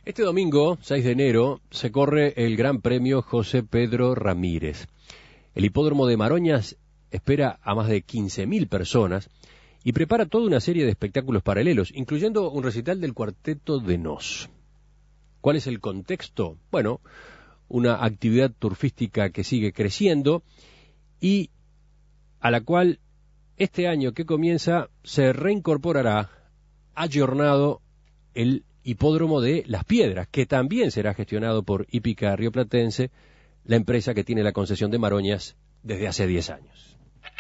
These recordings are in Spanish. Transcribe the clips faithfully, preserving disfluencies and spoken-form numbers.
Este domingo, seis de enero, se corre el Gran Premio José Pedro Ramírez. El hipódromo de Maroñas espera a más de quince mil personas y prepara toda una serie de espectáculos paralelos, incluyendo un recital del Cuarteto de Nos. ¿Cuál es el contexto? Bueno, una actividad turfística que sigue creciendo y a la cual este año que comienza se reincorporará ayornado el hipódromo de Las Piedras, que también será gestionado por Hípica Rioplatense, la empresa que tiene la concesión de Maroñas desde hace diez años.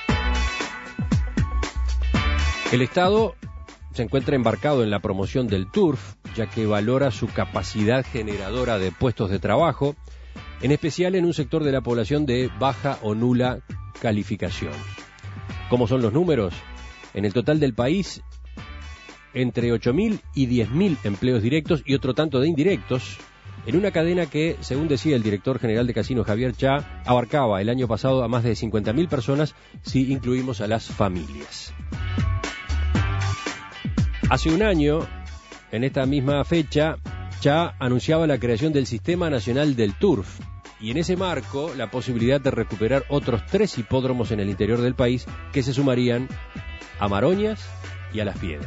El Estado se encuentra embarcado en la promoción del turf, ya que valora su capacidad generadora de puestos de trabajo, en especial en un sector de la población de baja o nula calificación. ¿Cómo son los números? En el total del país, entre ocho mil y diez mil empleos directos y otro tanto de indirectos, en una cadena que, según decía el director general de Casinos Javier Chá, abarcaba el año pasado a más de cincuenta mil personas si incluimos a las familias. Hace un año, en esta misma fecha, Chá anunciaba la creación del Sistema Nacional del Turf y en ese marco la posibilidad de recuperar otros tres hipódromos en el interior del país que se sumarían a Maroñas y a Las Piedras.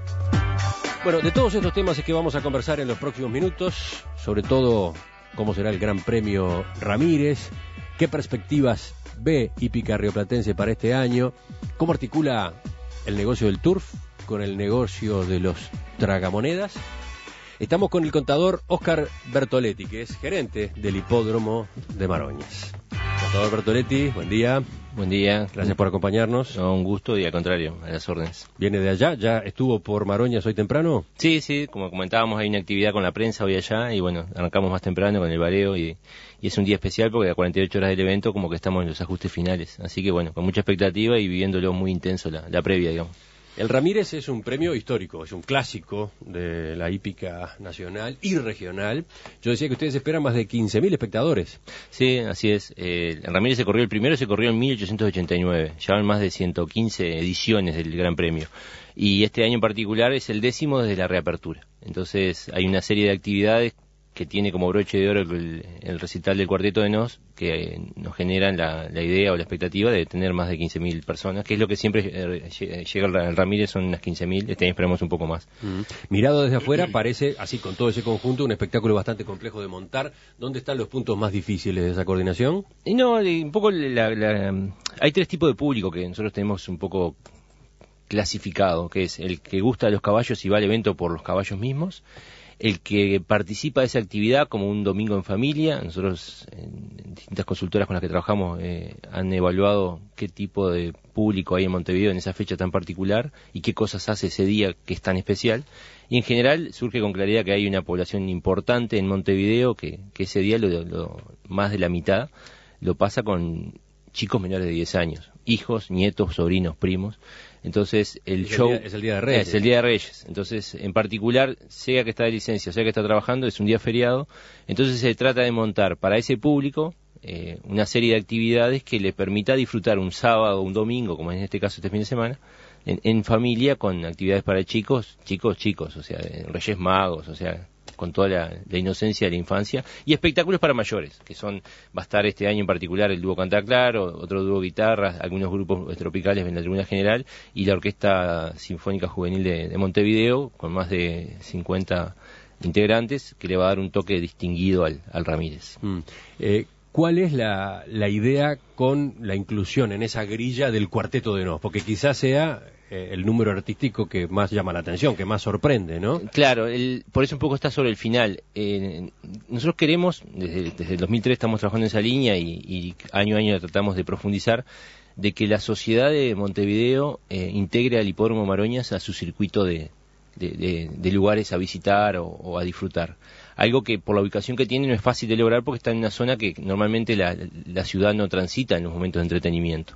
Bueno, de todos estos temas es que vamos a conversar en los próximos minutos, sobre todo cómo será el Gran Premio Ramírez, qué perspectivas ve Hípica Rioplatense para este año, cómo articula el negocio del turf con el negocio de los tragamonedas. Estamos con el contador Óscar Bertoletti, que es gerente del hipódromo de Maroñas. Contador Bertoletti, buen día. Buen día. Gracias por acompañarnos. No, un gusto y al contrario, a las órdenes. ¿Viene de allá? ¿Ya estuvo por Maroñas hoy temprano? Sí, sí, como comentábamos, hay una actividad con la prensa hoy allá y bueno, arrancamos más temprano con el bareo y, y es un día especial porque a cuarenta y ocho horas del evento como que estamos en los ajustes finales. Así que bueno, con mucha expectativa y viviéndolo muy intenso la, la previa, digamos. El Ramírez es un premio histórico, es un clásico de la hípica nacional y regional. Yo decía que ustedes esperan más de quince mil espectadores. Sí, así es. Eh, el Ramírez se corrió, el primero se corrió en mil ochocientos ochenta y nueve. Llevan más de ciento quince ediciones del Gran Premio. Y este año en particular es el décimo desde la reapertura. Entonces hay una serie de actividades que tiene como broche de oro el, el recital del Cuarteto de Nos, que nos generan la, la idea o la expectativa de tener más de quince mil personas, que es lo que siempre eh, llega al Ramírez, son unas quince mil, este año esperamos un poco más. Mm. Mirado desde afuera, parece, así con todo ese conjunto, un espectáculo bastante complejo de montar. ¿Dónde están los puntos más difíciles de esa coordinación? Y no, un poco la, la, hay tres tipos de público que nosotros tenemos un poco clasificado, que es el que gusta de los caballos y va al evento por los caballos mismos, el que participa de esa actividad como un domingo en familia. Nosotros en distintas consultoras con las que trabajamos eh, han evaluado qué tipo de público hay en Montevideo en esa fecha tan particular y qué cosas hace ese día que es tan especial. Y en general surge con claridad que hay una población importante en Montevideo que, que ese día lo, lo, más de la mitad lo pasa con chicos menores de diez años, hijos, nietos, sobrinos, primos. Entonces el es show el día, es el Día de Reyes. Es el Día de Reyes. Entonces, en particular, sea que está de licencia, sea que está trabajando, es un día feriado. Entonces se trata de montar para ese público eh, una serie de actividades que le permita disfrutar un sábado o un domingo, como en este caso este fin de semana, en, en familia con actividades para chicos, chicos, chicos, o sea, Reyes Magos, o sea, con toda la, la inocencia de la infancia, y espectáculos para mayores, que son, va a estar este año en particular el dúo Canta Claro, otro dúo guitarras, algunos grupos tropicales en la tribuna general, y la Orquesta Sinfónica Juvenil de, de Montevideo, con más de cincuenta integrantes, que le va a dar un toque distinguido al, al Ramírez. Mm. Eh, ¿Cuál es la, la idea con la inclusión en esa grilla del Cuarteto de Nos? Porque quizás sea eh, el número artístico que más llama la atención, que más sorprende, ¿no? Claro, el, por eso un poco está sobre el final. Eh, nosotros queremos, desde, desde el dos mil tres estamos trabajando en esa línea y, y año a año tratamos de profundizar, de que la sociedad de Montevideo eh, integre al hipódromo Maroñas a su circuito de, de, de, de lugares a visitar o, o a disfrutar. Algo que por la ubicación que tiene no es fácil de lograr porque está en una zona que normalmente la, la ciudad no transita en los momentos de entretenimiento.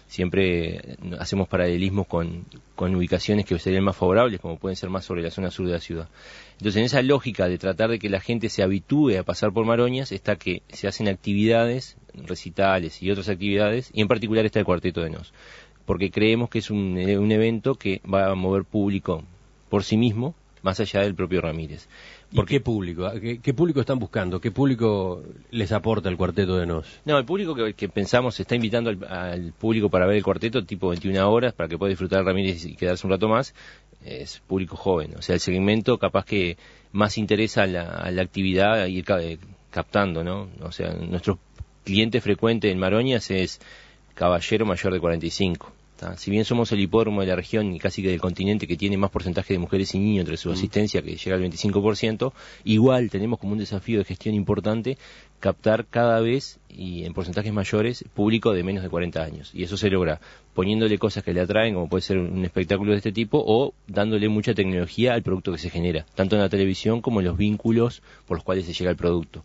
Siempre hacemos paralelismos con, con ubicaciones que serían más favorables, como pueden ser más sobre la zona sur de la ciudad. Entonces, en esa lógica de tratar de que la gente se habitúe a pasar por Maroñas, está que se hacen actividades, recitales y otras actividades, y en particular está el Cuarteto de Nos, porque creemos que es un, un evento que va a mover público por sí mismo, más allá del propio Ramírez. ¿Por qué público? ¿Qué, ¿Qué público están buscando? ¿Qué público les aporta el Cuarteto de Nos? No, el público que, que pensamos está invitando al, al público para ver el cuarteto tipo veintiuna horas, para que pueda disfrutar de Ramírez y quedarse un rato más, es público joven. O sea, el segmento capaz que más interesa a la, a la actividad ir captando, ¿no? O sea, nuestro cliente frecuente en Maroñas es caballero mayor de cuarenta y cinco. ¿Tá? Si bien somos el hipódromo de la región y casi que del continente que tiene más porcentaje de mujeres y niños entre su asistencia, que llega al veinticinco por ciento, igual tenemos como un desafío de gestión importante captar cada vez y en porcentajes mayores público de menos de cuarenta años. Y eso se logra poniéndole cosas que le atraen, como puede ser un espectáculo de este tipo, o dándole mucha tecnología al producto que se genera, tanto en la televisión como en los vínculos por los cuales se llega al producto,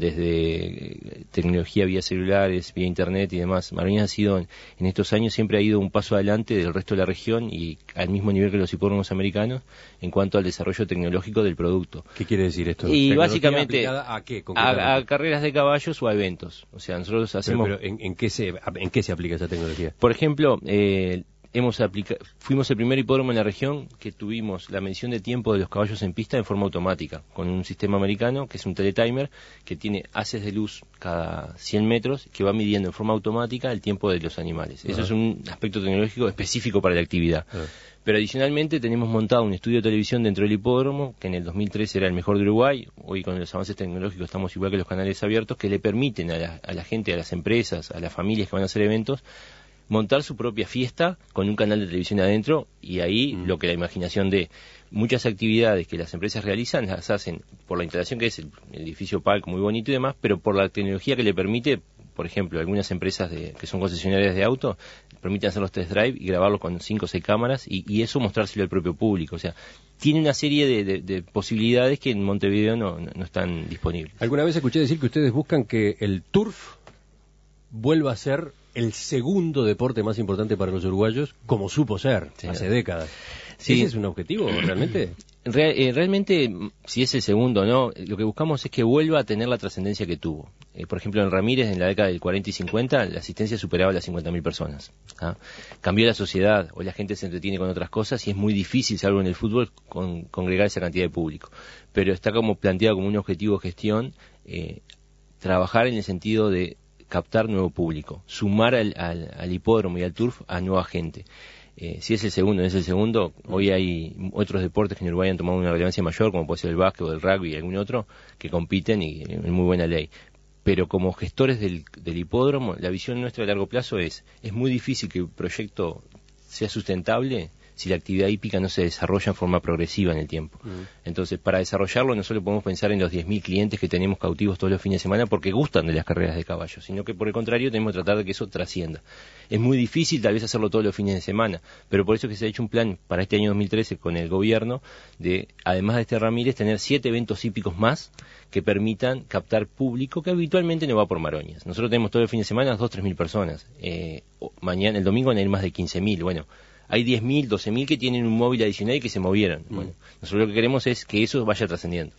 desde tecnología vía celulares, vía internet y demás. Maroñas ha sido, en, en estos años, siempre ha ido un paso adelante del resto de la región y al mismo nivel que los hipódromos americanos en cuanto al desarrollo tecnológico del producto. ¿Qué quiere decir esto? Y básicamente ¿a qué? A, a carreras de caballos o a eventos. O sea, nosotros hacemos... Pero, pero ¿en, en, qué se, ¿en qué se aplica esa tecnología? Por ejemplo, eh, hemos aplica... fuimos el primer hipódromo en la región que tuvimos la medición de tiempo de los caballos en pista en forma automática, con un sistema americano que es un teletimer que tiene haces de luz cada cien metros que va midiendo en forma automática el tiempo de los animales. Uh-huh. Eso es un aspecto tecnológico específico para la actividad. Uh-huh. Pero adicionalmente tenemos montado un estudio de televisión dentro del hipódromo, que en el dos mil tres era el mejor de Uruguay. Hoy con los avances tecnológicos estamos igual que los canales abiertos, que le permiten a la, a la gente, a las empresas, a las familias que van a hacer eventos, montar su propia fiesta con un canal de televisión adentro, y ahí mm. lo que la imaginación de muchas actividades que las empresas realizan las hacen por la instalación que es el, el edificio palco muy bonito y demás, pero por la tecnología que le permite. Por ejemplo, algunas empresas de, que son concesionarias de auto permiten hacer los test drive y grabarlos con cinco o seis cámaras y, y eso mostrárselo al propio público. O sea, tiene una serie de, de, de posibilidades que en Montevideo no, no, no están disponibles. Alguna vez escuché decir que ustedes buscan que el turf vuelva a ser el segundo deporte más importante para los uruguayos, como supo ser sí, hace décadas. Sí. ¿Ese es un objetivo realmente? Real, eh, realmente, si es el segundo o no, lo que buscamos es que vuelva a tener la trascendencia que tuvo. Eh, por ejemplo, en Ramírez, en la década del cuarenta y cincuenta, la asistencia superaba las cincuenta mil personas. ¿Ah? Cambió la sociedad, hoy la gente se entretiene con otras cosas y es muy difícil, salvo en el fútbol, con, congregar esa cantidad de público. Pero está como planteado como un objetivo de gestión, eh, trabajar en el sentido de captar nuevo público, sumar al, al, al hipódromo y al turf a nueva gente. Eh, si es el segundo, no es el segundo, hoy hay otros deportes que en Uruguay han tomado una relevancia mayor, como puede ser el básquet o el rugby y algún otro, que compiten y en muy buena ley. Pero como gestores del, del hipódromo, la visión nuestra a largo plazo es, es muy difícil que el proyecto sea sustentable si la actividad hípica no se desarrolla en forma progresiva en el tiempo. Mm. Entonces, para desarrollarlo no solo podemos pensar en los diez mil clientes que tenemos cautivos todos los fines de semana porque gustan de las carreras de caballos, sino que por el contrario tenemos que tratar de que eso trascienda. Es muy difícil tal vez hacerlo todos los fines de semana, pero por eso es que se ha hecho un plan para este año dos mil trece con el gobierno de, además de este Ramírez, tener siete eventos hípicos más que permitan captar público que habitualmente no va por Maroñas. Nosotros tenemos todos los fines de semana dos, tres mil personas. Eh, mañana, el domingo van a ir más de quince mil. Bueno, hay diez mil, doce mil que tienen un móvil adicional y que se movieron. Mm. Bueno, nosotros lo que queremos es que eso vaya trascendiendo.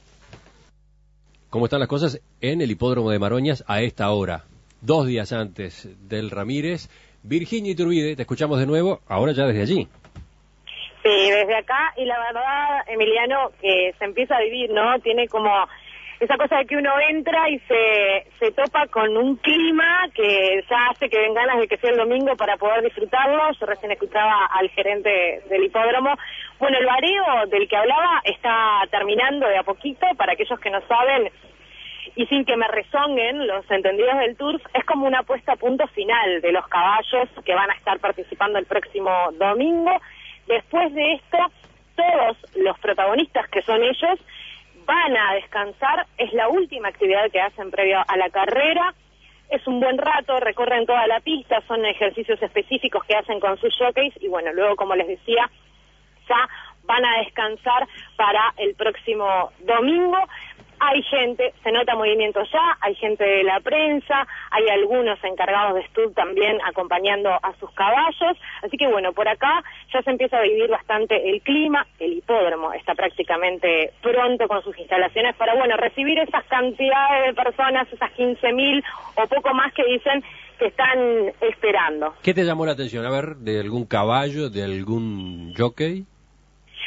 ¿Cómo están las cosas en el hipódromo de Maroñas a esta hora? Dos días antes del Ramírez. Virginia Iturbide, te escuchamos de nuevo, ahora ya desde allí. Sí, desde acá, y la verdad, Emiliano, que se empieza a vivir, ¿no? Tiene como esa cosa de que uno entra y se, se topa con un clima que ya hace que den ganas de que sea el domingo para poder disfrutarlo. Yo recién escuchaba al gerente del hipódromo. Bueno, el vareo del que hablaba está terminando de a poquito. Para aquellos que no saben, y sin que me rezonguen los entendidos del turf, es como una puesta a punto final de los caballos que van a estar participando el próximo domingo. Después de esto, todos los protagonistas, que son ellos, van a descansar. Es la última actividad que hacen previo a la carrera. Es un buen rato, recorren toda la pista, son ejercicios específicos que hacen con sus jockeys y bueno, luego, como les decía, ya van a descansar para el próximo domingo. Hay gente, se nota movimiento ya, hay gente de la prensa, hay algunos encargados de stud también acompañando a sus caballos, así que bueno, por acá ya se empieza a vivir bastante el clima. El hipódromo está prácticamente pronto con sus instalaciones para, bueno, recibir esas cantidades de personas, esas quince mil o poco más que dicen que están esperando. ¿Qué te llamó la atención? A ver, ¿de algún caballo, de algún jockey?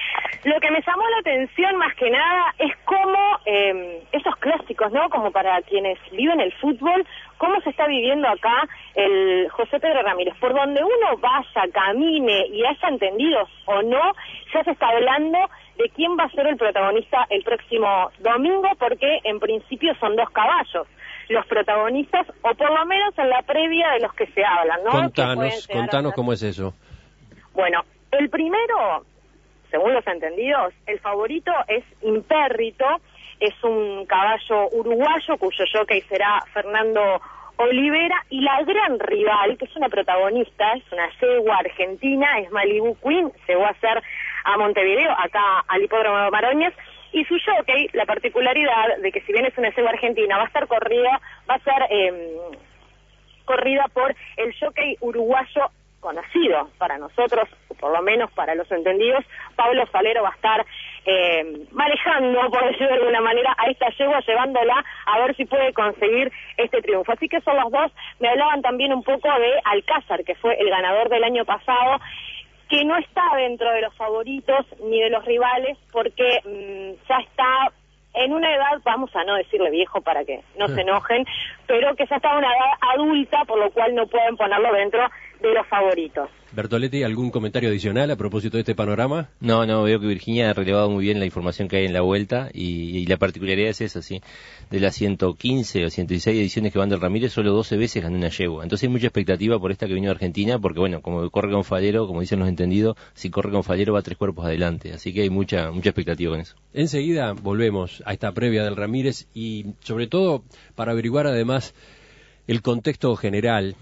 Lo que me llamó la atención más que nada es cómo eh, esos clásicos, ¿no? Como para quienes viven el fútbol, cómo se está viviendo acá el José Pedro Ramírez. Por donde uno vaya, camine y haya entendido o no, ya se está hablando de quién va a ser el protagonista el próximo domingo, porque en principio son dos caballos los protagonistas, o por lo menos en la previa de los que se hablan, ¿no? Contanos, contanos cómo es eso. Bueno, el primero, según los entendidos, el favorito es Impérrito, es un caballo uruguayo cuyo jockey será Fernando Olivera, y la gran rival, que es una protagonista, es una yegua argentina, es Malibu Queen, llegó a ser a Montevideo, acá al Hipódromo de Maroñas, y su jockey, la particularidad de que si bien es una yegua argentina, va a estar corrida, va a ser eh, corrida por el jockey uruguayo conocido para nosotros, por lo menos para los entendidos. Pablo Falero va a estar eh, manejando, por decirlo de alguna manera, a esta yegua, llevándola a ver si puede conseguir este triunfo. Así que son los dos. Me hablaban también un poco de Alcázar, que fue el ganador del año pasado, que no está dentro de los favoritos ni de los rivales, porque mmm, ya está en una edad, vamos a no decirle viejo para que no se enojen, pero que ya está en una edad adulta, por lo cual no pueden ponerlo dentro de los favoritos. Bertoletti, ¿algún comentario adicional a propósito de este panorama? No, no, veo que Virginia ha relevado muy bien la información que hay en la vuelta, y, y la particularidad es esa, sí. De las ciento quince o ciento dieciséis ediciones que van del Ramírez, solo doce veces ganó una yegua. Entonces hay mucha expectativa por esta que vino de Argentina, porque bueno, como corre con Falero, como dicen los entendidos, si corre con Falero va tres cuerpos adelante. Así que hay mucha mucha expectativa con eso. Enseguida volvemos a esta previa del Ramírez, y sobre todo para averiguar además el contexto general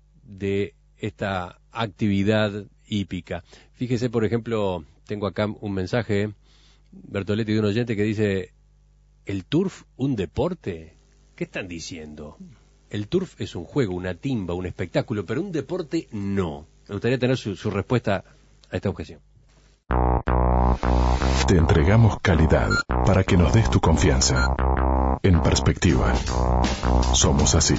de esta actividad hípica. Fíjese, por ejemplo, tengo acá un mensaje, Bertoletti, de un oyente que dice: ¿el turf un deporte? ¿Qué están diciendo? El turf es un juego, una timba, un espectáculo, pero un deporte no. Me gustaría tener su, su respuesta a esta objeción. Te entregamos calidad para que nos des tu confianza. En Perspectiva, somos así.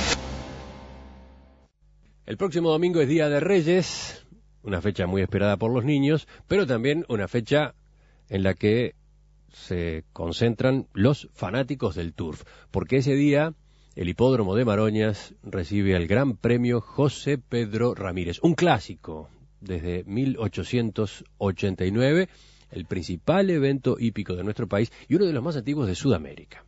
El próximo domingo es Día de Reyes, una fecha muy esperada por los niños, pero también una fecha en la que se concentran los fanáticos del turf, porque ese día el Hipódromo de Maroñas recibe el Gran Premio José Pedro Ramírez, un clásico desde mil ochocientos ochenta y nueve, el principal evento hípico de nuestro país y uno de los más antiguos de Sudamérica.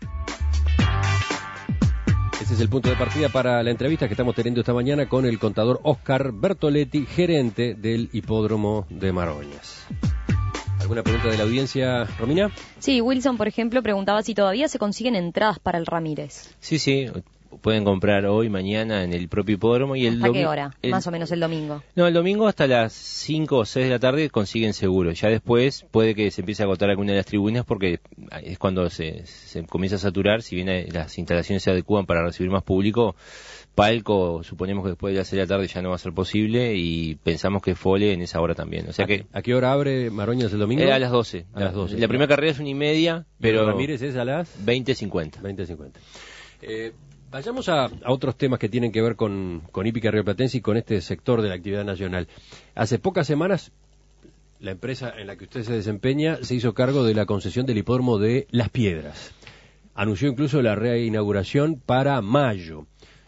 Ese es el punto de partida para la entrevista que estamos teniendo esta mañana con el contador Oscar Bertoletti, gerente del Hipódromo de Maroñas. ¿Alguna pregunta de la audiencia, Romina? Sí, Wilson, por ejemplo, preguntaba si todavía se consiguen entradas para el Ramírez. Sí, sí, pueden comprar hoy, mañana en el propio hipódromo. Y el ¿Hasta domi- qué hora? el... Más o menos el domingo. No, el domingo hasta las cinco o seis de la tarde consiguen seguro. Ya después puede que se empiece a agotar alguna de las tribunas, porque es cuando se, se comienza a saturar. Si bien las instalaciones se adecúan para recibir más público, palco, suponemos que después de las seis de la tarde ya no va a ser posible, y pensamos que Fole en esa hora también. O sea ¿A, que ¿A qué hora abre Maroñas el domingo? Eh, a las doce. A las doce. La primera carrera es una y media, pero Ramírez es a las veinte cincuenta. veinte cincuenta. Eh, vayamos a, a otros temas que tienen que ver con, con hípica rioplatense y con este sector de la actividad nacional. Hace pocas semanas, la empresa en la que usted se desempeña se hizo cargo de la concesión del hipódromo de Las Piedras. Anunció incluso la reinauguración para mayo.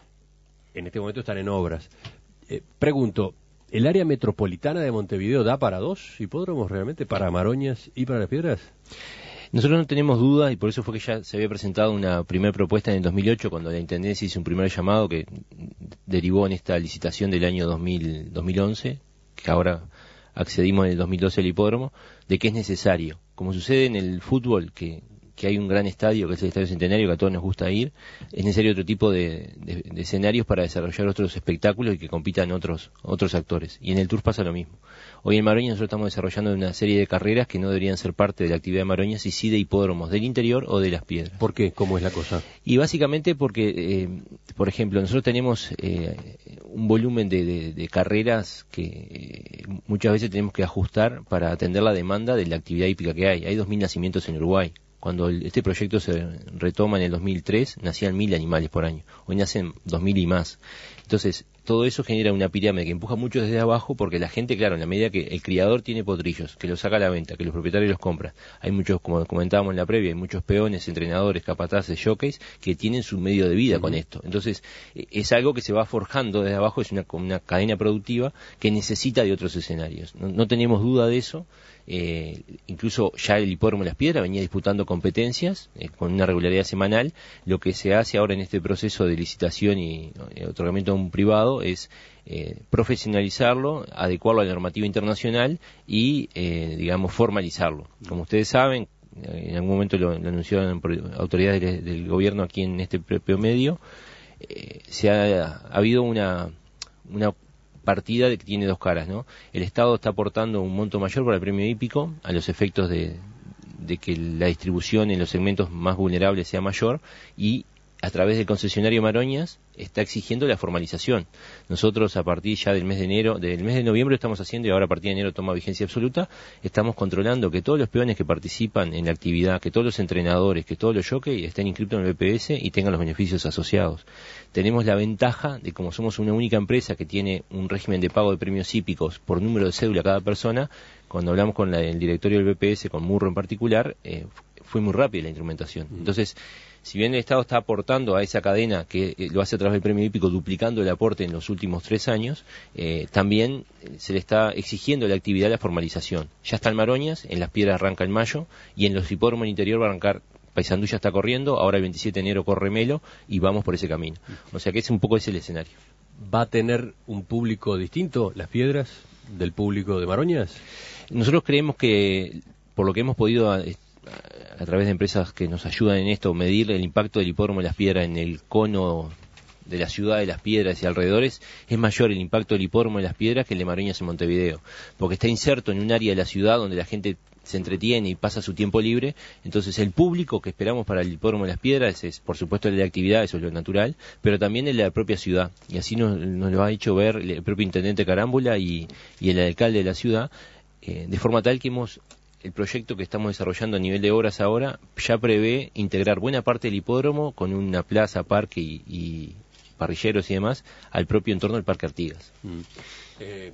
En este momento están en obras. Eh, pregunto, ¿el área metropolitana de Montevideo da para dos hipódromos realmente, para Maroñas y para Las Piedras? Nosotros no tenemos dudas, y por eso fue que ya se había presentado una primera propuesta en el dos mil ocho, cuando la Intendencia hizo un primer llamado que derivó en esta licitación del año dos mil, dos mil once, que ahora accedimos en el dos mil doce al hipódromo, de que es necesario, como sucede en el fútbol, que que hay un gran estadio, que es el Estadio Centenario, que a todos nos gusta ir, es necesario otro tipo de, de, de escenarios para desarrollar otros espectáculos y que compitan otros otros actores. Y en el Tour pasa lo mismo. Hoy en Maroñas nosotros estamos desarrollando una serie de carreras que no deberían ser parte de la actividad de Maroñas, y sí de hipódromos del interior o de Las Piedras. ¿Por qué? ¿Cómo es la cosa? Y básicamente porque, eh, por ejemplo, nosotros tenemos eh, un volumen de, de, de carreras que eh, muchas veces tenemos que ajustar para atender la demanda de la actividad hípica que hay. Hay dos mil nacimientos en Uruguay. Cuando el, este proyecto se retoma en el dos mil tres, nacían mil animales por año. Hoy nacen dos mil y más. Entonces, todo eso genera una pirámide que empuja mucho desde abajo, porque la gente, claro, en la medida que el criador tiene potrillos, que los saca a la venta, que los propietarios los compran, hay muchos, como comentábamos en la previa, hay muchos peones, entrenadores, capataces, jockeys, que tienen su medio de vida uh-huh. con esto. Entonces, es algo que se va forjando desde abajo, es una, una cadena productiva que necesita de otros escenarios. No, no tenemos duda de eso. Eh, incluso ya el Hipódromo Las Piedras venía disputando competencias eh, con una regularidad semanal. Lo que se hace ahora en este proceso de licitación y eh, otorgamiento a un privado es eh, profesionalizarlo, adecuarlo a la normativa internacional y, eh, digamos, formalizarlo. Como ustedes saben, eh, en algún momento lo, lo anunciaron autoridades del, del gobierno aquí en este propio medio, eh, se ha, ha habido una, una partida de que tiene dos caras, ¿no? El Estado está aportando un monto mayor para el premio hípico a los efectos de, de que la distribución en los segmentos más vulnerables sea mayor, y a través del concesionario Maroñas está exigiendo la formalización. Nosotros a partir ya del mes de enero, del mes de noviembre estamos haciendo, y ahora a partir de enero toma vigencia absoluta, estamos controlando que todos los peones que participan en la actividad, que todos los entrenadores, que todos los jockeys estén inscritos en el B P S y tengan los beneficios asociados. Tenemos la ventaja de, como somos una única empresa que tiene un régimen de pago de premios hípicos por número de cédula cada persona, cuando hablamos con la, el directorio del B P S, con Murro en particular, eh, fue muy rápida la instrumentación. Entonces, si bien el Estado está aportando a esa cadena, que eh, lo hace a través del premio hípico, duplicando el aporte en los últimos tres años, eh, también se le está exigiendo la actividad de la formalización. Ya está en Maroñas, en Las Piedras arranca en mayo, y en los hipódromos interior va a arrancar. Paysandú ya está corriendo, ahora el veintisiete de enero corre Melo, y vamos por ese camino. O sea que es un poco ese el escenario. ¿Va a tener un público distinto, Las Piedras, del público de Maroñas? Nosotros creemos que, por lo que hemos podido a, a través de empresas que nos ayudan en esto, medir el impacto del hipódromo de Las Piedras en el cono de la ciudad de Las Piedras y alrededores, es mayor el impacto del hipódromo de Las Piedras que el de Maroñas en Montevideo, porque está inserto en un área de la ciudad donde la gente se entretiene y pasa su tiempo libre. Entonces el público que esperamos para el hipódromo de Las Piedras es, por supuesto, el de la actividad, eso es lo natural, pero también el de la propia ciudad, y así nos, nos lo ha hecho ver el propio intendente Carámbula y, y el alcalde de la ciudad, eh, de forma tal que hemos el proyecto que estamos desarrollando a nivel de obras ahora ya prevé integrar buena parte del hipódromo con una plaza, parque y, y parrilleros y demás al propio entorno del Parque Artigas. Mm. Eh,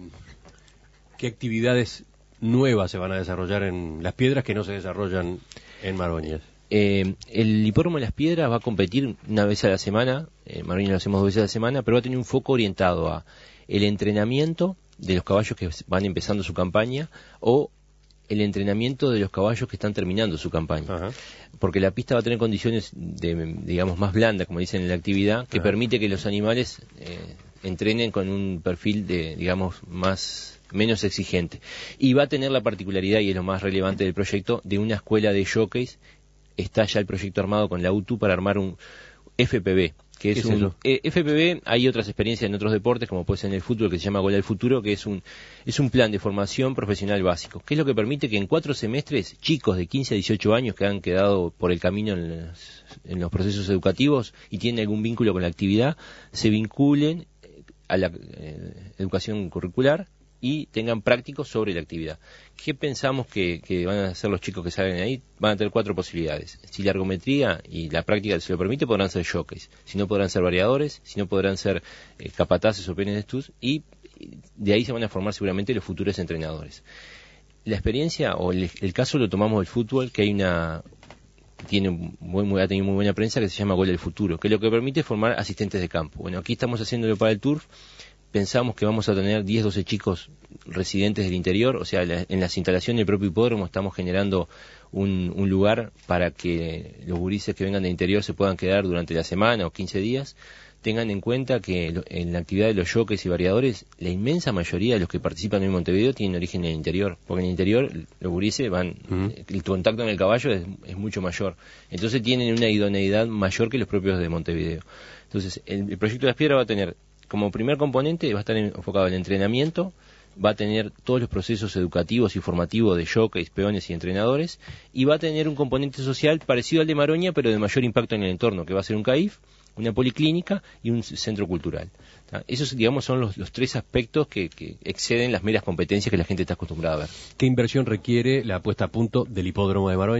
¿Qué actividades nuevas se van a desarrollar en Las Piedras que no se desarrollan en Maroñas? Eh, el hipódromo de Las Piedras va a competir una vez a la semana, en Maroñas lo hacemos dos veces a la semana, pero va a tener un foco orientado a el entrenamiento de los caballos que van empezando su campaña o el entrenamiento de los caballos que están terminando su campaña. Ajá. Porque la pista va a tener condiciones de, digamos, más blandas, como dicen en la actividad, que Ajá. permite que los animales eh, entrenen con un perfil de, digamos, más menos exigente. Y va a tener la particularidad, y es lo más relevante del proyecto, de una escuela de jockeys. Está ya el proyecto armado con la U T U para armar un F P V, que es, es un eh, F P V. Hay otras experiencias en otros deportes, como puede ser en el fútbol, que se llama Gol al Futuro, que es un es un plan de formación profesional básico, que es lo que permite que en cuatro semestres chicos de quince a dieciocho años que han quedado por el camino en los, en los procesos educativos y tienen algún vínculo con la actividad, se vinculen a la eh, educación curricular y tengan prácticos sobre la actividad. ¿Qué pensamos que, que van a hacer los chicos que salen de ahí? Van a tener cuatro posibilidades. Si la ergometría y la práctica se lo permite, podrán ser jockeys. Si no, podrán ser variadores. Si no, podrán ser eh, capataces o peones de estus. Y de ahí se van a formar seguramente los futuros entrenadores. La experiencia o el, el caso lo tomamos del fútbol, que hay una... tiene muy, muy, ha tenido muy buena prensa, que se llama Gol del Futuro, que lo que permite es formar asistentes de campo. Bueno, aquí estamos haciéndolo para el Turf. Pensamos que vamos a tener diez, doce chicos residentes del interior, o sea, la, en las instalaciones del propio hipódromo estamos generando un, un lugar para que los gurises que vengan del interior se puedan quedar durante la semana o quince días. Tengan en cuenta que lo, en la actividad de los jockeys y variadores, la inmensa mayoría de los que participan en Montevideo tienen origen en el interior, porque en el interior los gurises van, uh-huh. el contacto con el caballo es, es mucho mayor, entonces tienen una idoneidad mayor que los propios de Montevideo. Entonces, el, el proyecto de Las Piedras va a tener como primer componente, va a estar enfocado en el entrenamiento, va a tener todos los procesos educativos y formativos de jockeys, peones y entrenadores, y va a tener un componente social parecido al de Maroña, pero de mayor impacto en el entorno, que va a ser un C A I F, una policlínica y un centro cultural. ¿tá? Esos, digamos, son los, los tres aspectos que, que exceden las meras competencias que la gente está acostumbrada a ver. ¿Qué inversión requiere la puesta a punto del hipódromo de Maroñas?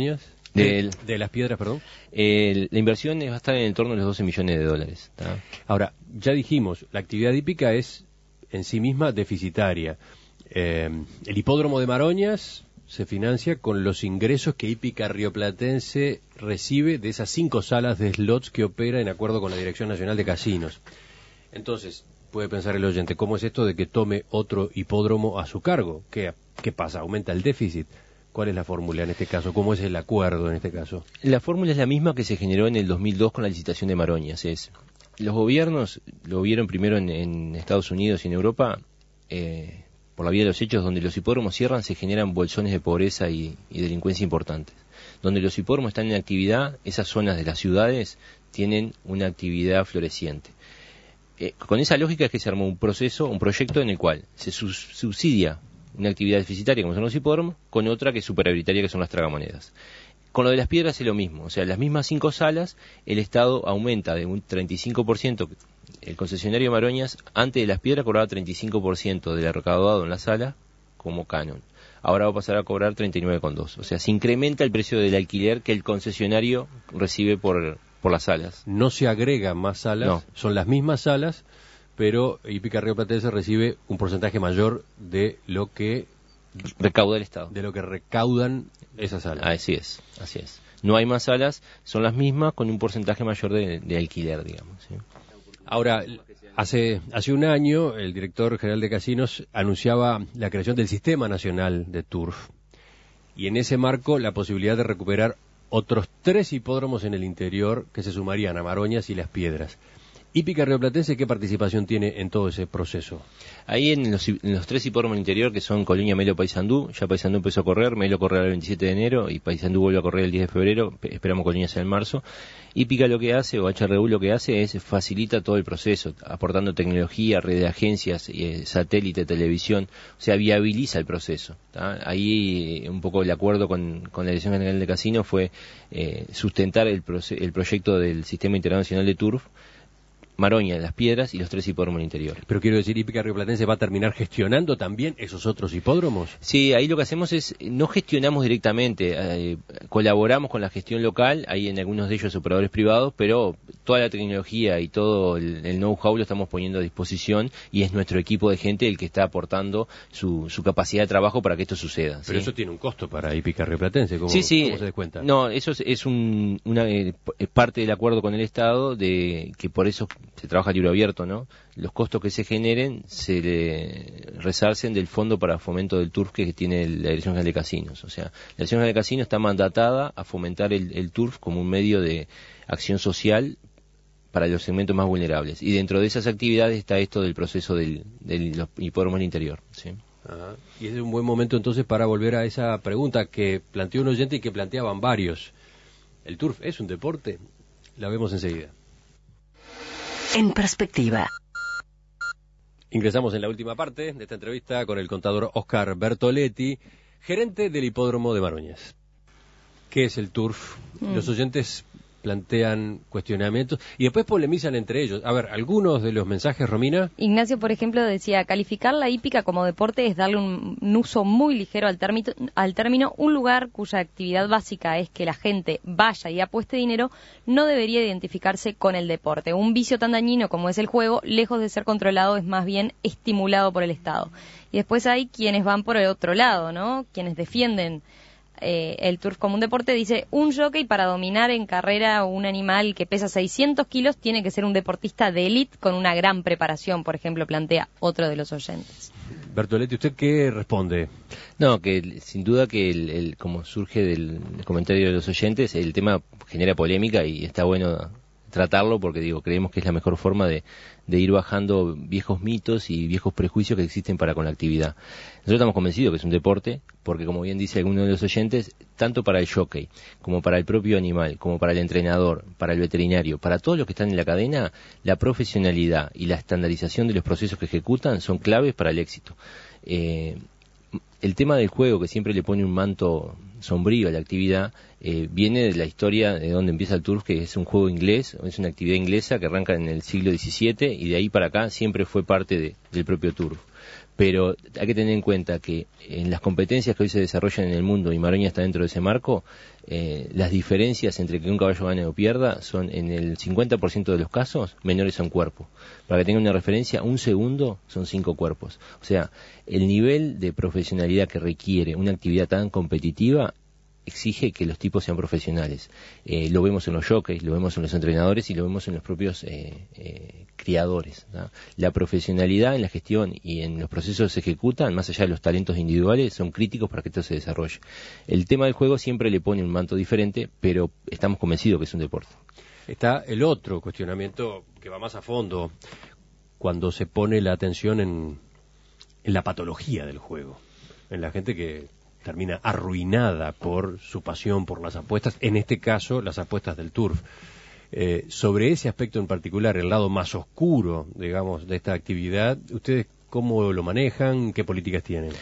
Del, de las piedras, perdón. El, la inversión va a estar en el torno de los doce millones de dólares. ¿Tá? Ahora, ya dijimos, la actividad hípica es en sí misma deficitaria. Eh, el hipódromo de Maroñas se financia con los ingresos que Hípica Rioplatense recibe de esas cinco salas de slots que opera en acuerdo con la Dirección Nacional de Casinos. Entonces, puede pensar el oyente, ¿cómo es esto de que tome otro hipódromo a su cargo? ¿Qué, qué pasa? ¿Aumenta el déficit? ¿Cuál es la fórmula en este caso? ¿Cómo es el acuerdo en este caso? La fórmula es la misma que se generó en el dos mil dos con la licitación de Maroñas. Es, los gobiernos lo vieron primero en, en Estados Unidos y en Europa, eh, por la vía de los hechos, donde los hipódromos cierran se generan bolsones de pobreza y, y delincuencia importantes. Donde los hipódromos están en actividad, esas zonas de las ciudades tienen una actividad floreciente. Eh, con esa lógica es que se armó un proceso, un proyecto en el cual se sus, subsidia una actividad deficitaria como son los hipódromos, con otra que es superavitaria que son las tragamonedas. Con lo de las piedras es lo mismo, o sea, las mismas cinco salas, el Estado aumenta de un treinta y cinco por ciento, el concesionario de Maroñas, antes de las piedras cobraba treinta y cinco por ciento del recaudado en la sala como canon. Ahora va a pasar a cobrar treinta y nueve coma dos, o sea, se incrementa el precio del alquiler que el concesionario recibe por, por las salas. No se agregan más salas, no. Son las mismas salas, pero Hípica Rioplatense recibe un porcentaje mayor de lo que recauda el Estado, de lo que recaudan esas salas. Así es, así es. No hay más salas, son las mismas con un porcentaje mayor de, de alquiler, digamos. ¿sí? Ahora, hace hace un año el director general de Casinos anunciaba la creación del Sistema Nacional de Turf y en ese marco la posibilidad de recuperar otros tres hipódromos en el interior que se sumarían a Maroñas y Las Piedras. Hípica Rioplatense, ¿qué participación tiene en todo ese proceso? Ahí en los, en los tres hipódromos del interior, que son Coliña, Melo, Paysandú, ya Paysandú empezó a correr, Melo correrá el veintisiete de enero y Paysandú vuelve a correr el diez de febrero, esperamos Coliña sea en marzo. Hípica lo que hace, o H R U lo que hace, es facilita todo el proceso, aportando tecnología, red de agencias, eh, satélite, televisión, o sea, viabiliza el proceso. ¿tá? Ahí un poco el acuerdo con, con la Dirección General de Casinos fue eh, sustentar el, proce- el proyecto del Sistema Internacional de Turf, Maroña, Las Piedras y los tres hipódromos del interior. Pero quiero decir, Hípica Rioplatense va a terminar gestionando también esos otros hipódromos. Sí, ahí lo que hacemos es, no gestionamos directamente, eh, colaboramos con la gestión local, hay en algunos de ellos operadores privados, pero toda la tecnología y todo el, el know-how lo estamos poniendo a disposición y es nuestro equipo de gente el que está aportando su, su capacidad de trabajo para que esto suceda. Pero ¿sí? eso tiene un costo para Hípica Rioplatense, ¿cómo, sí, sí, cómo se descuenta? No, eso es, es un, una eh, parte del acuerdo con el Estado, de que por eso se trabaja a libro abierto, ¿no? Los costos que se generen se le resarcen del Fondo para Fomento del Turf que tiene la Dirección General de Casinos. O sea, la Dirección General de Casinos está mandatada a fomentar el, el Turf como un medio de acción social para los segmentos más vulnerables. Y dentro de esas actividades está esto del proceso del, del los hipódromos del interior, ¿sí? Ajá. Y es un buen momento entonces para volver a esa pregunta que planteó un oyente y que planteaban varios. ¿El Turf es un deporte? La vemos enseguida. En perspectiva. Ingresamos en la última parte de esta entrevista con el contador Oscar Bertoletti, gerente del hipódromo de Maroñas. ¿Qué es el Turf? Mm. Los oyentes plantean cuestionamientos y después polemizan entre ellos. A ver, algunos de los mensajes, Romina. Ignacio, por ejemplo, decía, calificar la hípica como deporte es darle un, un uso muy ligero al, término, al término. Un lugar cuya actividad básica es que la gente vaya y apueste dinero no debería identificarse con el deporte. Un vicio tan dañino como es el juego, lejos de ser controlado, es más bien estimulado por el Estado. Y después hay quienes van por el otro lado, ¿no? Quienes defienden Eh, el turf como un deporte. Dice, un jockey para dominar en carrera un animal que pesa seiscientos kilos tiene que ser un deportista de élite con una gran preparación, por ejemplo, plantea otro de los oyentes. Bertoletti, ¿usted qué responde? No, que sin duda que el, el, como surge del, del comentario de los oyentes, el tema genera polémica y está bueno tratarlo porque digo, creemos que es la mejor forma de, de ir bajando viejos mitos y viejos prejuicios que existen para con la actividad. Nosotros estamos convencidos que es un deporte porque, como bien dice alguno de los oyentes, tanto para el jockey como para el propio animal, como para el entrenador, para el veterinario, para todos los que están en la cadena, la profesionalidad y la estandarización de los procesos que ejecutan son claves para el éxito. Eh, el tema del juego, que siempre le pone un manto sombrío a la actividad, eh, viene de la historia de donde empieza el turf, que es un juego inglés, es una actividad inglesa que arranca en el siglo diecisiete y de ahí para acá siempre fue parte de, del propio turf. Pero hay que tener en cuenta que en las competencias que hoy se desarrollan en el mundo, y Maroña está dentro de ese marco, eh, las diferencias entre que un caballo gane o pierda son en el cincuenta por ciento de los casos menores a un cuerpo. Para que tengan una referencia, un segundo son cinco cuerpos. O sea, el nivel de profesionalidad que requiere una actividad tan competitiva exige que los tipos sean profesionales. Eh, lo vemos en los jockeys, lo vemos en los entrenadores y lo vemos en los propios eh, eh, criadores, ¿no? La profesionalidad en la gestión y en los procesos que se ejecutan, más allá de los talentos individuales, son críticos para que esto se desarrolle. El tema del juego siempre le pone un manto diferente, pero estamos convencidos que es un deporte. Está el otro cuestionamiento que va más a fondo, cuando se pone la atención en, en la patología del juego, en la gente que termina arruinada por su pasión por las apuestas, en este caso las apuestas del turf. Eh, sobre ese aspecto en particular, el lado más oscuro, digamos, de esta actividad, ¿ustedes cómo lo manejan? ¿Qué políticas tienen?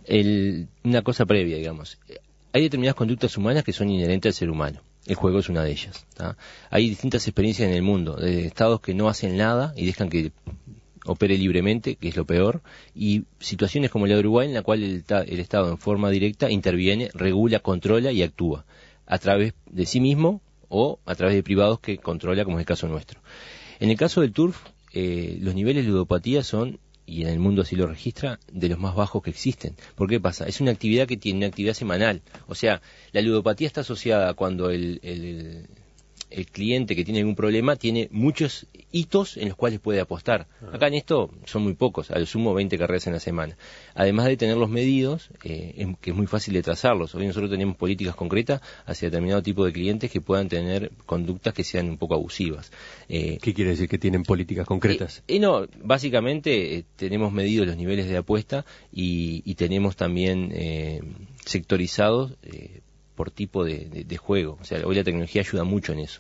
El, una cosa previa, digamos. Hay determinadas conductas humanas que son inherentes al ser humano. El juego es una de ellas, ¿tá? Hay distintas experiencias en el mundo, de estados que no hacen nada y dejan que opere libremente, que es lo peor, y situaciones como la de Uruguay, en la cual el, el Estado en forma directa interviene, regula, controla y actúa a través de sí mismo o a través de privados que controla, como es el caso nuestro. En el caso del turf, eh, los niveles de ludopatía son, y en el mundo así lo registra, de los más bajos que existen. ¿Por qué pasa? Es una actividad que tiene una actividad semanal. O sea, la ludopatía está asociada cuando el, el, el el cliente que tiene algún problema tiene muchos hitos en los cuales puede apostar. Acá en esto son muy pocos, al sumo veinte carreras en la semana. Además de tener los medidos, eh, es, que es muy fácil de trazarlos. Hoy nosotros tenemos políticas concretas hacia determinado tipo de clientes que puedan tener conductas que sean un poco abusivas. Eh, ¿Qué quiere decir que tienen políticas concretas? Eh, eh, no, básicamente eh, tenemos medidos los niveles de apuesta y, y tenemos también eh, sectorizados eh, por tipo de, de, de juego. O sea, hoy la tecnología ayuda mucho en eso.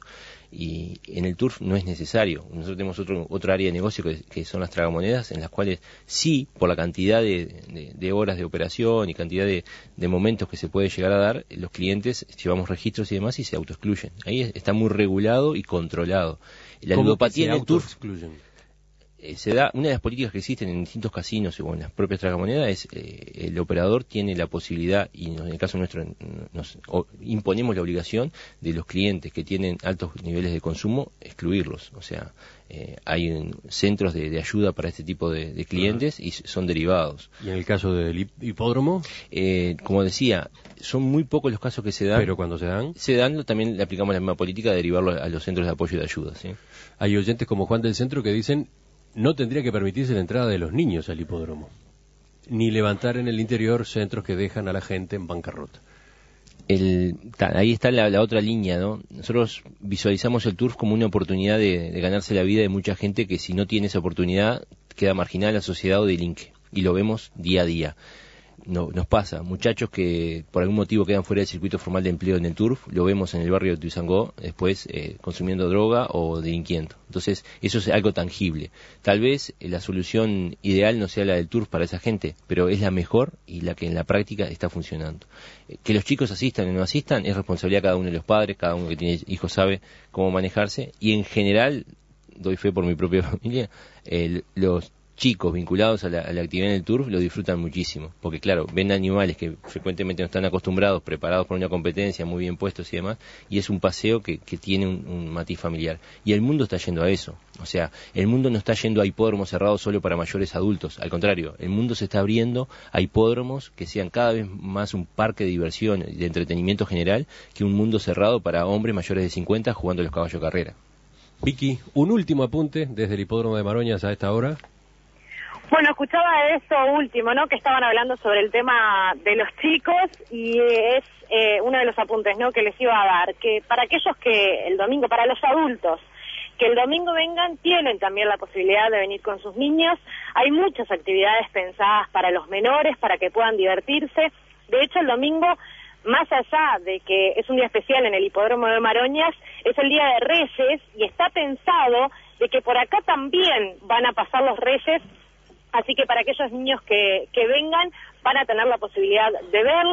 Y en el turf no es necesario. Nosotros tenemos otro, otro área de negocio que, que son las tragamonedas, en las cuales sí, por la cantidad de, de, de horas de operación y cantidad de, de momentos que se puede llegar a dar, los clientes llevamos registros y demás y se autoexcluyen. Ahí está muy regulado y controlado. La ludopatía en el turf eh, se da, una de las políticas que existen en distintos casinos o en las propias tragamonedas es eh, el operador tiene la posibilidad, y en el caso nuestro nos o, imponemos la obligación de los clientes que tienen altos niveles de consumo, excluirlos. O sea, eh, hay un, centros de, de ayuda para este tipo de, de clientes y son derivados. ¿Y en el caso del hipódromo? Eh, como decía, son muy pocos los casos que se dan. Pero cuando se dan. Se dan, también le aplicamos la misma política de derivarlo a los centros de apoyo y de ayuda, ¿sí? Hay oyentes como Juan del Centro que dicen no tendría que permitirse la entrada de los niños al hipódromo, ni levantar en el interior centros que dejan a la gente en bancarrota. El, ahí está la, la otra línea, ¿no? Nosotros visualizamos el turf como una oportunidad de, de ganarse la vida de mucha gente que si no tiene esa oportunidad queda marginada en la sociedad o delinque, y lo vemos día a día. No, nos pasa, muchachos que por algún motivo quedan fuera del circuito formal de empleo en el turf, lo vemos en el barrio de Tuzangó, después eh, consumiendo droga o delinquiendo. Entonces, eso es algo tangible. Tal vez eh, la solución ideal no sea la del turf para esa gente, pero es la mejor y la que en la práctica está funcionando. Eh, que los chicos asistan o no asistan es responsabilidad de cada uno de los padres, cada uno que tiene hijos sabe cómo manejarse, y en general, doy fe por mi propia familia, eh, los chicos vinculados a la, a la actividad en el turf lo disfrutan muchísimo, porque claro, ven animales que frecuentemente no están acostumbrados, preparados para una competencia, muy bien puestos y demás, y es un paseo que, que tiene un, un matiz familiar. Y el mundo está yendo a eso, o sea, el mundo no está yendo a hipódromos cerrados solo para mayores adultos, al contrario, el mundo se está abriendo a hipódromos que sean cada vez más un parque de diversión y de entretenimiento general que un mundo cerrado para hombres mayores de cincuenta jugando los caballos de carrera. Vicky, un último apunte desde el hipódromo de Maroñas a esta hora. Bueno, escuchaba eso último, ¿no? Que estaban hablando sobre el tema de los chicos y es eh, uno de los apuntes, ¿no? Que les iba a dar, que para aquellos que el domingo, para los adultos, que el domingo vengan, tienen también la posibilidad de venir con sus niños. Hay muchas actividades pensadas para los menores, para que puedan divertirse. De hecho, el domingo, más allá de que es un día especial en el hipódromo de Maroñas, es el Día de Reyes y está pensado de que por acá también van a pasar los Reyes. Así que para aquellos niños que, que vengan, van a tener la posibilidad de verlos.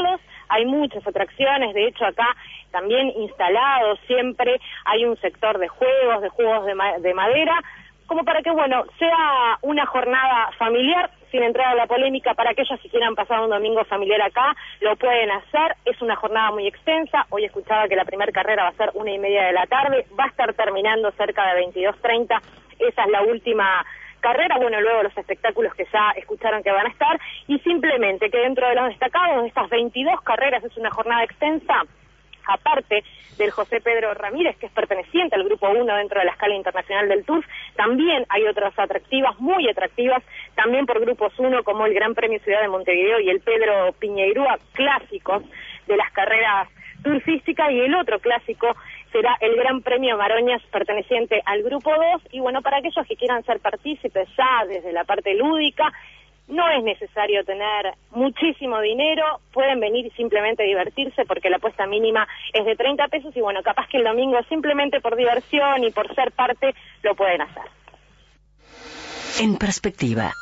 hay muchas atracciones, de hecho acá también instalado siempre hay un sector de juegos, de juegos de, ma de madera, como para que, bueno, sea una jornada familiar, sin entrar a la polémica, para aquellos que quieran pasar un domingo familiar acá, lo pueden hacer, es una jornada muy extensa, hoy escuchaba que la primera carrera va a ser una y media de la tarde, va a estar terminando cerca de veintidós treinta, esa es la última carrera, bueno, luego los espectáculos que ya escucharon que van a estar, y simplemente que dentro de los destacados de estas veintidós carreras, es una jornada extensa, aparte del José Pedro Ramírez, que es perteneciente al Grupo uno dentro de la escala internacional del Turf, también hay otras atractivas, muy atractivas, también por Grupos uno, como el Gran Premio Ciudad de Montevideo y el Pedro Piñeirúa, clásicos de las carreras turfísticas, y el otro clásico será el Gran Premio Maroñas, perteneciente al Grupo dos, y bueno, para aquellos que quieran ser partícipes ya desde la parte lúdica, no es necesario tener muchísimo dinero, pueden venir y simplemente divertirse porque la apuesta mínima es de treinta pesos y bueno, capaz que el domingo simplemente por diversión y por ser parte lo pueden hacer. En perspectiva.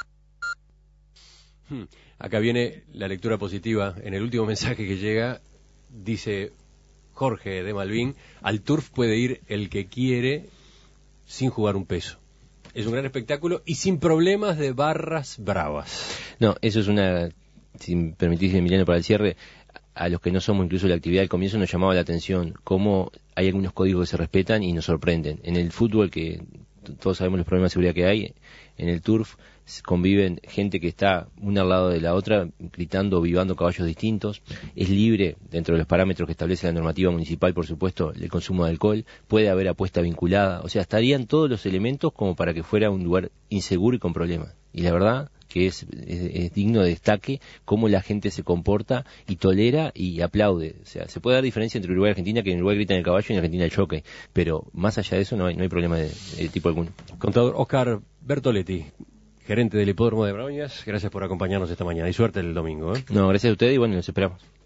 Hmm. Acá viene la lectura positiva. En el último mensaje que llega, dice Jorge de Malvin, al Turf puede ir el que quiere sin jugar un peso. Es un gran espectáculo y sin problemas de barras bravas. No, eso es una, si me permitís, Emiliano, para el cierre, a los que no somos incluso la actividad del comienzo nos llamaba la atención cómo hay algunos códigos que se respetan y nos sorprenden. En el fútbol, que todos sabemos los problemas de seguridad que hay, en el turf conviven gente que está una al lado de la otra gritando o vivando caballos distintos, es libre dentro de los parámetros que establece la normativa municipal, por supuesto, el consumo de alcohol, puede haber apuesta vinculada, o sea, estarían todos los elementos como para que fuera un lugar inseguro y con problemas. Y la verdad que es, es, es digno de destaque cómo la gente se comporta y tolera y aplaude. O sea, se puede dar diferencia entre Uruguay y Argentina, que en Uruguay gritan el caballo y en Argentina el choque, pero más allá de eso no hay, no hay problema de, de tipo alguno. Contador Oscar Bertoletti, gerente del Hipódromo de Maroñas, gracias por acompañarnos esta mañana y suerte el domingo, ¿eh? No, gracias a ustedes y bueno, los esperamos.